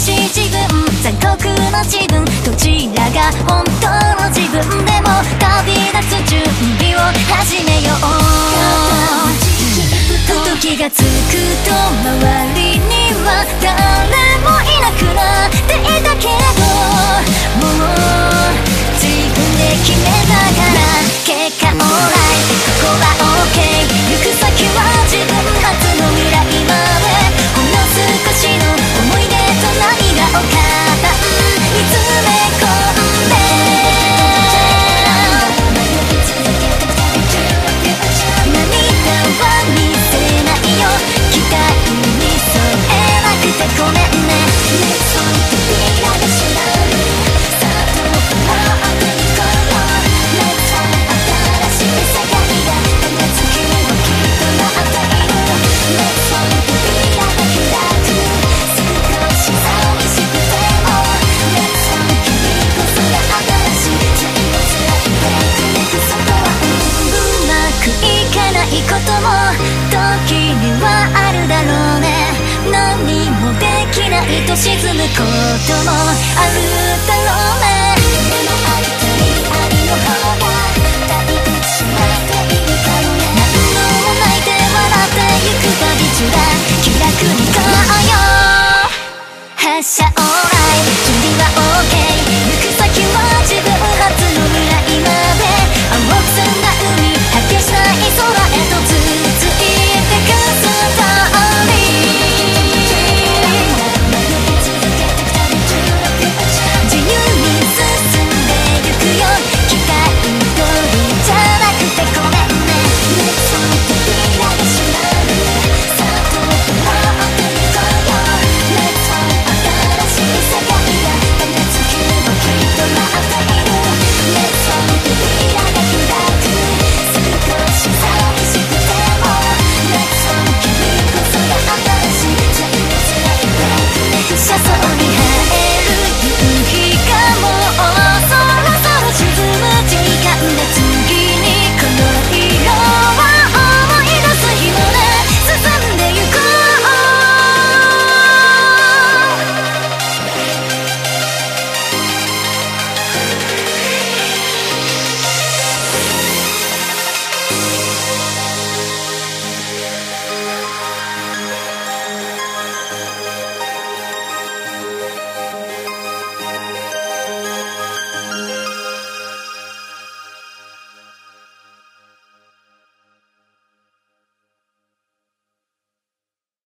しい自分、残酷な自分、どちらが本当の自分でも旅立つ準備を始めよう。ふと気がつくと周りには誰もいなくなっていたけど、もう自分で決めたから結果オーライ、ここは OK、 行く先は自分初の未来まで、ほんの少しの思い出と涙を片見つめ込んで、涙は見せないよ、期待に添えなくてごめんね。扉が閉まる、さあどこも後に来よう。新しい世界がまた月をきっと待っている。扉が開く、少し寂しくても君こそが新しい時をつないでくれる。そこはうまくいかないことも時にはあるだろうね。何もできないと沈むこともあるだろうね。でもありとりありの方が旅立ちしまっているかもね。何も泣いて笑ってゆく旅中だ、気楽に行こうよ。発車